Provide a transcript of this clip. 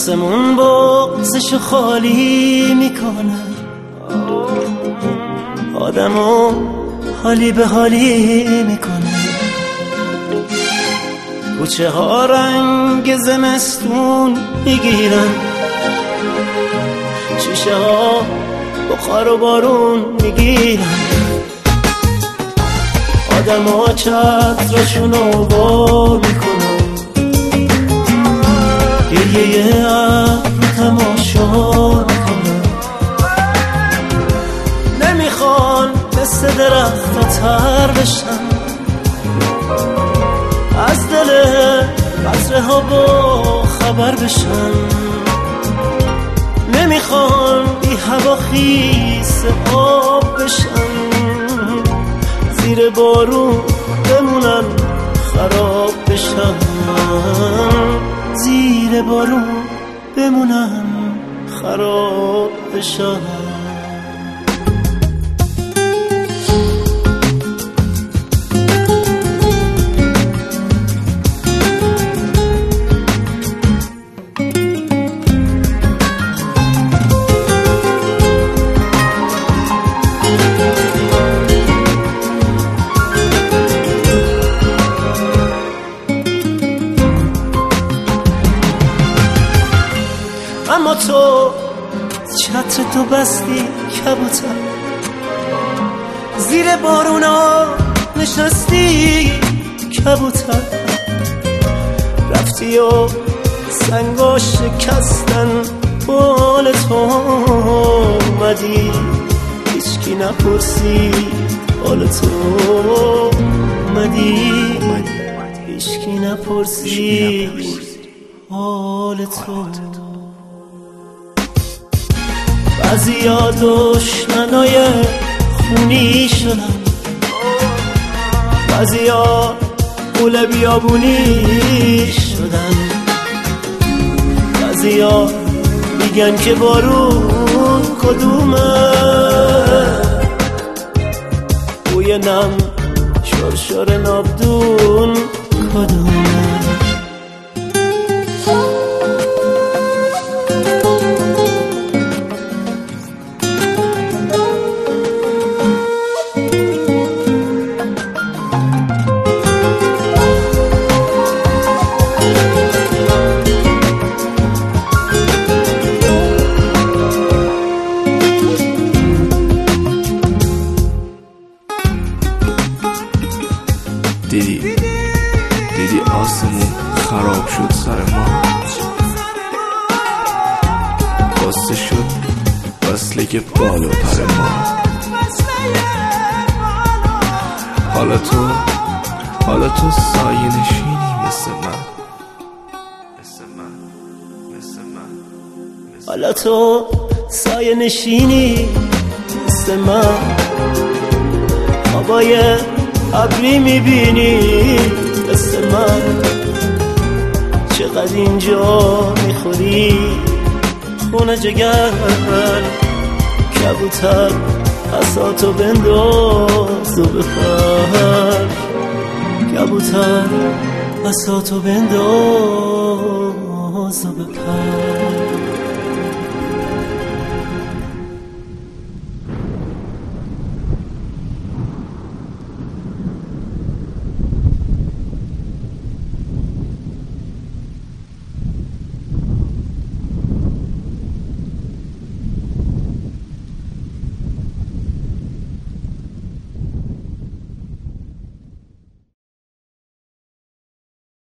آسمون بغزشو خالی میکنه، آدمو حالی به حالی میکنه. کوچه ها رنگ زمستون میگیرن، شیشه ها بخار و بارون میگیرن. آدم ها چترشونو بار میکنن، گریه ابر تماشا میکنن. نمیخوان مثل درخت تر بشن، از دل قطره ها با خبر بشن. نمیخوان بی هوا خیس آب بشن، زیر بارون بمونن خراب بشن. زیر بارون بمونن خراب بشن. اما تو چتر تو بستی کبوتر، زیر بارونا نشستی کبوتر. رفتی و سنگا شکستن بال تو، اومدی هیچکی نپرسید حال تو. اومدی هیچکی نپرسید حال تو. بعضیا دشمنای خونی شدن، بعضیا قول بیابونی شدن. بعضیا میگن که بارون کدومه، بوی نم شرشر نابدون کدومه. دیدی آسمون خراب شد سر ما، بسته شد وصله که بالا پر ما. حالا تو سایه نشینی مثل من. حالا تو سایه نشینی مثل من. هوای ابری میبینی مثل من. چقدر اینجا میخوری خونه جگر. کبوتر پساتو بنداز و بپر. کبوتر پساتو بنداز و بپر.